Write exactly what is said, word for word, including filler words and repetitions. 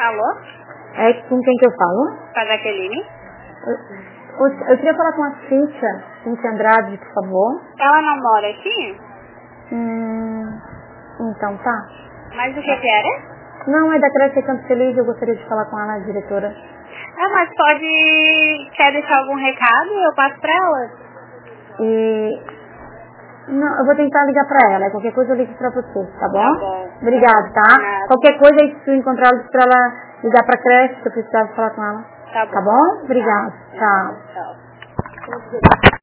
Alô? É com quem que eu falo? Com a Jaqueline. Eu, eu, eu queria falar com a Cíntia, Cíntia Andrade, por favor. Ela não mora aqui? Hum, então tá. Mas o que que era? Não, é da creche Canto Feliz, eu gostaria de falar com ela, a diretora. Ah, mas pode... Quer deixar algum recado? Eu passo pra ela. E... Não, eu vou tentar ligar pra ela, qualquer coisa eu ligo pra você, tá bom? Tá bom. Obrigada, tá? Nada. Qualquer coisa aí, se eu encontrar ela, pra ela ligar pra creche, se eu precisar falar com ela. Tá bom. Tá bom? Obrigada. Tá. Tchau. Tchau.